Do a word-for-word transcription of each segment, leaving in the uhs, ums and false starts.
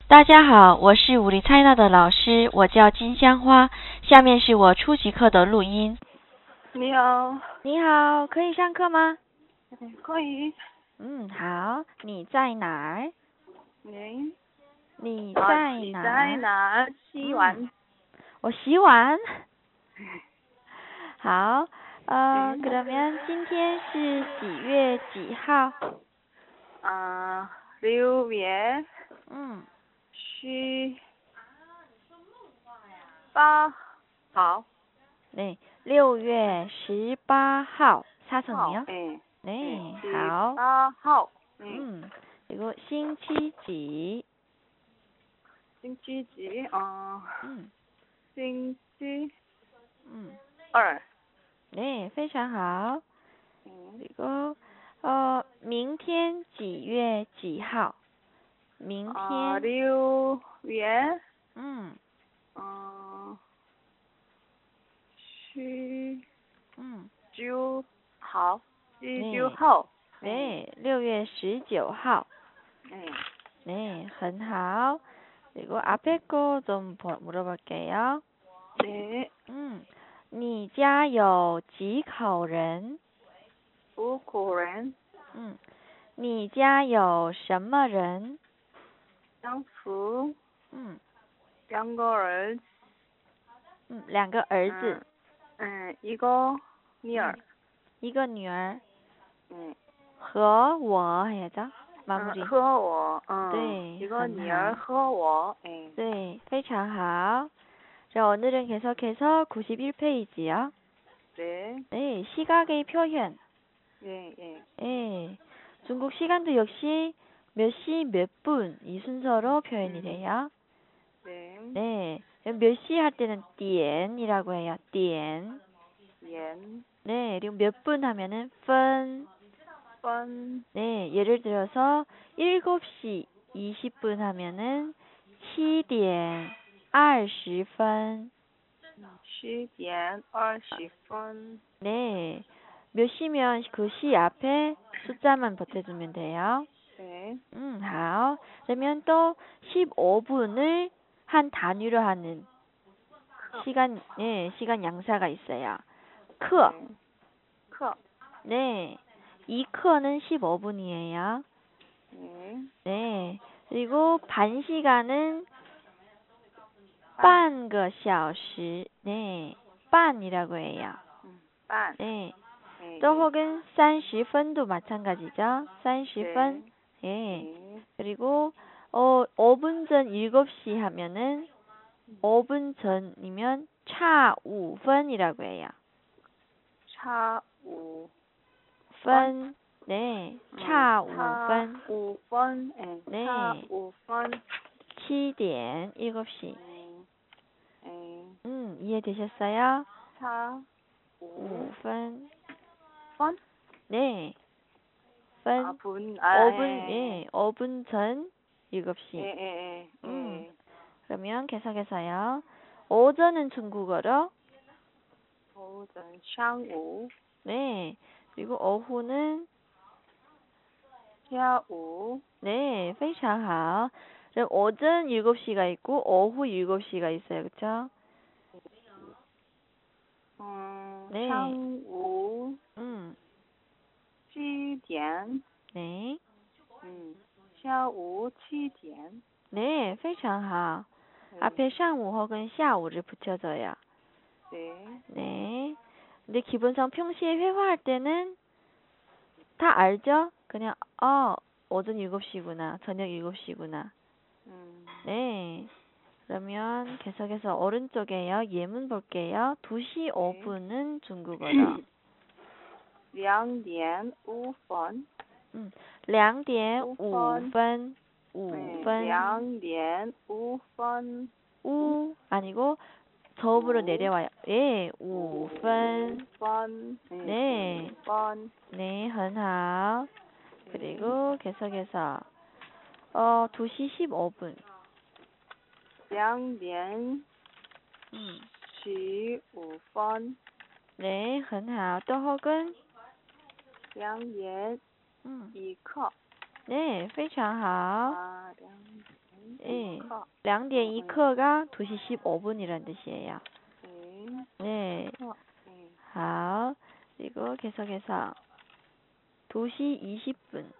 大家好，我是武力蔡娜的老师，我叫金香花。下面是我初级课的录音。 你好。 你好，可以上课吗？ 可以。 嗯，好。你在哪儿？ 你你啊在你哪儿？ 在哪儿？洗碗。 嗯我洗碗。好，呃， 嗯 그러면今天是几月几号？ 啊，六月嗯， 十八号。 네，六月十八号。 号 사성이요? 哎 네， 十好。 八号。嗯 음, 그리고星期几? 星期几？啊 음, 星期 음, 二。 네, 非常好. 嗯 그리고 어, 明天几月几号? 啊， 明天, 六月 음, 啊十 음, 九号。十九 네, 号。 네, 六月十九号. 哎 네, 很好. 그리고 앞에 거 좀 물어볼게요. 네. 음, 你家有几口人? 五口人。 嗯，你家有什么人？ 丈夫。 嗯两个儿子。 嗯，两个儿子。 嗯，一个女儿。 一个女儿。 嗯。 和我해야죠。마무리。 和我。嗯。 对， 一个女儿和我。哎。 对，非常好。자, 오늘은 계속해서 구십일 페이지요. 네. 네, 시각의 표현. 예, 예. 예, 중국 시간도 역시 몇 시 몇 분 이 순서로 표현이 돼요. 네. 네, 몇 시 할 때는 띠엔이라고 해요. 띠엔. 옌. 네, 그리고 몇 분 하면은 분. 분. 네, 예를 들어서 일곱 시 이십 분 하면은 칠点二十分. 칠点二十分. 네, 몇 시면 그 시 앞에 숫자만 보태주면 돼요. 네. 음, 好. 그러면 또 십오 분을 한 단위로 하는 시간, 네, 시간 양사가 있어요. 크. 네. 크. 네, 이 크는 십오 분이에요. 네. 네, 그리고 반 시간은 半个小时. 네, 半이라고 해요. 음, 반. 네, 네. 또 혹은 三十分도 마찬가지죠. 三十分. 네. 예. 네. 그리고 어 오 분 전 일곱 시 하면은 오 분 전이면 差五分이라고 해요. 差五分. 네. 差五分. 오 분. 네. 네. 差五分. 칠点일곱 시. 네. 네. 음, 이해되셨어요? 差五分. 분? 네. 분. 아, 분. 아, 오 분, 예. 예. 오 분 전 일곱 시. 예, 예, 예. 음. 예. 그러면 계속해서요. 오전은 중국어로. 오전, 上午. 네. 그리고 오후는. 下午. 네, 非常好. 그럼 오전 일곱 시가 있고 오후 일곱 시가 있어요. 그쵸? 음, 네. 上午 음. 七点. 네. 음, 下午七点. 네, 非常好. 네. 앞에 上午 혹은 下午를 붙여줘요. 네. 네. 근데 기본상 평시에 회화할 때는 다 알죠? 그냥 어, 오전 일곱 시구나. 저녁 일곱 시구나. 음. 네. 그러면 계속해서 오른쪽에요. 예문 볼게요. 두 시 오 분은 중국어로. 两点五分. 음, 两点五分. 오 네. 분. 两点五分. 우 아니고 저음으로 우. 내려와요. 예, 오 분. 분. 네. 분. 네, 很好. 그리고 계속해서 어, 두 시 십오 분. 两点 음. 十五分. 네, 很好. 또 혹은 两点 음. 一刻. 네, 非常好. 아, 两 예. 克， 两点一刻가 두 시 십오 분이란 뜻이에요. 嗯， 네. 克，嗯， 好. 그리고 계속해서 두 시 이십 분.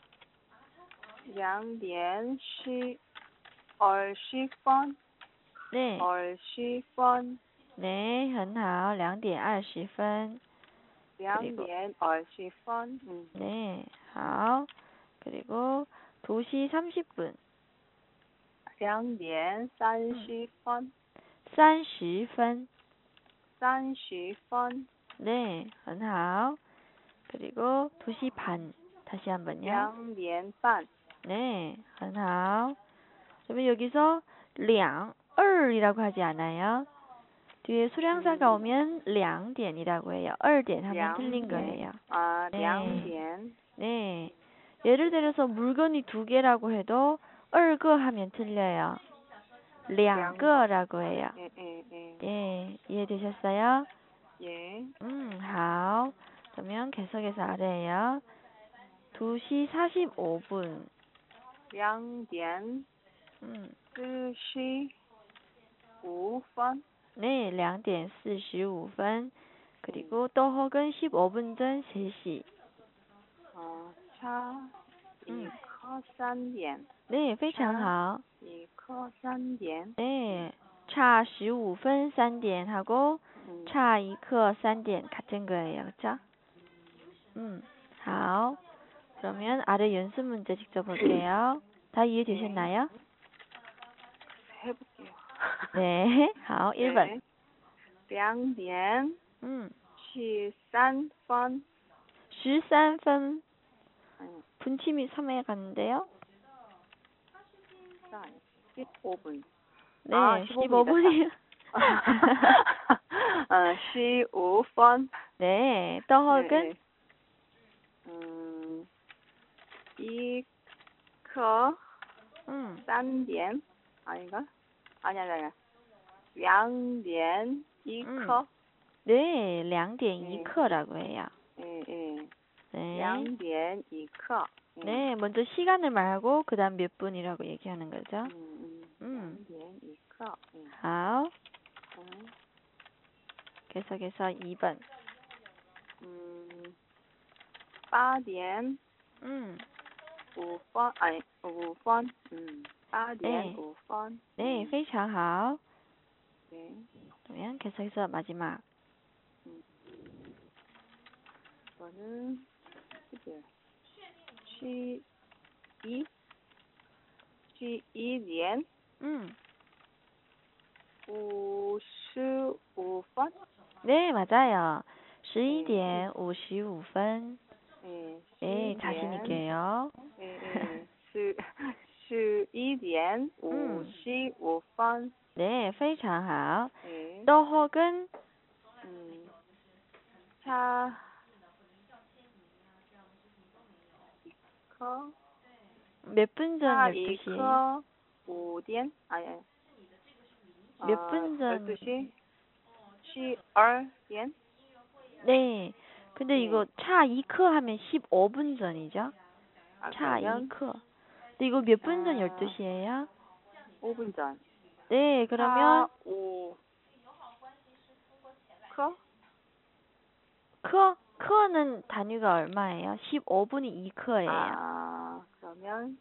两点十二十分， 네. 二十分， 네, 很好. 两点二十分. 两点二十分，嗯， 네. 好. 그리고 두 시 삼십 분. 两点三十分， 三十分. 三十分， 네, 很好. 그리고 두 시 반. 다시 한번요. 两点半， 네, 很好. 그러면 여기서 량, er이라고 하지 않아요. 뒤에 수량사가 오면 两点이라고 해요. 二点하면 틀린 거예요. 啊， 네. 两点， 네. 예를 들어서 물건이 두 개라고 해도 二个 하면 틀려요. 两个라고 해요. 예, 예, 예. 예, 이해되셨어요? 예. 음, 好. 그러면 계속해서 아래에요. 두 시 사십오 분. 两点 음. 四十五分. 네, 两点四十五分. 그리고 또 혹은 십오 분 전 세 시. 어, 차, 음. 一刻三点. 네, 非常好. 一刻三点. 네, 差十五分三点하고 음. 差一刻三点 같은 거예요. 그렇죠? 음, 好. 그러면 아래 연습 문제 직접 볼게요. 다 이해되셨나요? 해볼게요. 네, 好, 일 번. 네. 两点 음, 十三分. 十三分. 음, 분침이 삼에 갔는데요. 십오 분. 네, 아, 십오 분이요. 어, 십오 분. 네, 또 혹은 네. 음, 一刻 음, 三点 아닌가? 아니 아니 아니. 两点一刻. 네, 两点一 네. 刻라고 해요. 예, 예. 네. 两点一刻. 네, 먼저 시간을 말하고 그다음 몇 분이라고 얘기하는 거죠. 음, 음. 음. 两点一刻. 예. 好. 음, 계속해서 이 번. 음, 八点 음. 五分 아니, 五分. 음, 八点 네. 五分. 네, 음, 非常好. 네. 그러면 계속해서 마지막. 이거는 십이 십이点 음. 오십오 분. 네, 맞아요. 十一点五十五分. 예, 네, 자신 있게요. 예, 예. 시, 십이点 오십오 분. 네, 非常好. 예. 또 혹은 음, 차, 이커, 몇 분 전 차, 열두 시. 이커, 오点 아니, 아니. 몇 분 전? 열두 시, 십이点. 네. 근데 네. 이거 차 이 크 하면 십오 분 전이죠? 아, 차 그러면 이 크. 근데 이거 몇 분 전 아. 열두 시예요? 오 분 전. 네, 그러면 차, 오, 커? 크, 크는 단위가 얼마예요? 십오 분이 이 크예요. 아, 그러면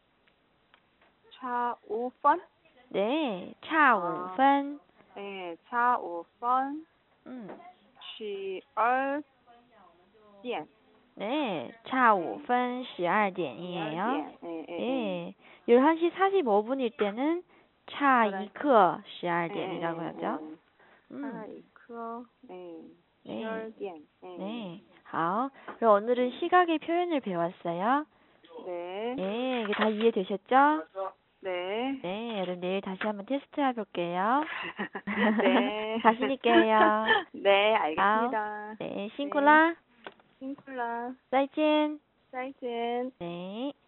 차 오 분? 네, 차 아. 오 분. 네, 차 오 분, 음. 十二点. 네, 차 오 분 십이点이에요. 네, 네, 네, 열한 시 사십오 분일 때는 차 이 크 십이点이라고 하죠. 차 음. 이 크, 네, 네. 十二点. 네. 네. 好. 그럼 오늘은 시각의 표현을 배웠어요. 네. 네, 이게 다 이해되셨죠? 네. 네, 여러분 내일 다시 한번 테스트 해볼게요. 네. 자신 있게 해요. 네, 알겠습니다. 네, 싱콜라. 싱클라. 再见. 再见. 네.